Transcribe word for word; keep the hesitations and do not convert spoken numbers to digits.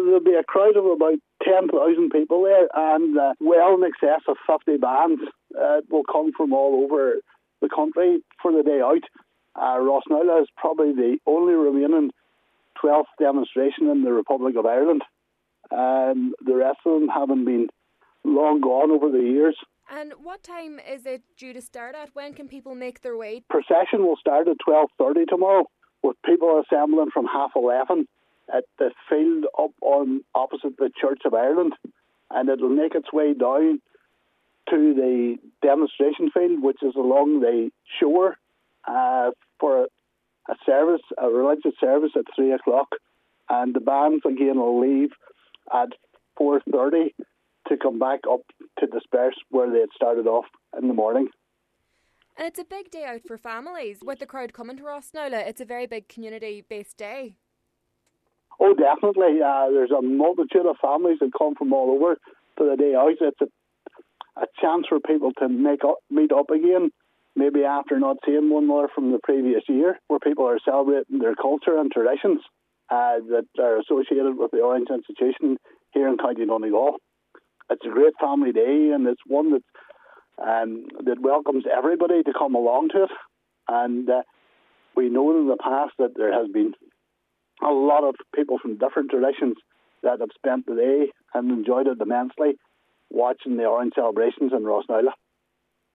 there'll be a crowd of about ten thousand people there, and uh, well in excess of fifty bands uh, will come from all over the country for the day out. Uh, Rosnella is probably the only remaining twelfth demonstration in the Republic of Ireland. And the rest of them haven't been long gone over the years. And what time is it due to start at? When can people make their way? Procession will start at twelve thirty tomorrow, with people assembling from half eleven at the field up on opposite the Church of Ireland, and it'll make its way down to the demonstration field, which is along the shore, uh, for a, a service, a religious service at three o'clock, and the bands again will leave at four thirty to come back up to disperse where they had started off in the morning. And it's a big day out for families. With the crowd coming to Rosnella, it's a very big community-based day. Oh, definitely. Uh, there's a multitude of families that come from all over for the day out. It's a, a chance for people to make up, meet up again, maybe after not seeing one another from the previous year, where people are celebrating their culture and traditions uh, that are associated with the Orange Institution here in County Donegal. It's a great family day, and it's one that um, that welcomes everybody to come along to it. And uh, we know in the past that there has been a lot of people from different traditions that have spent the day and enjoyed it immensely watching the Orange celebrations in Rosnella.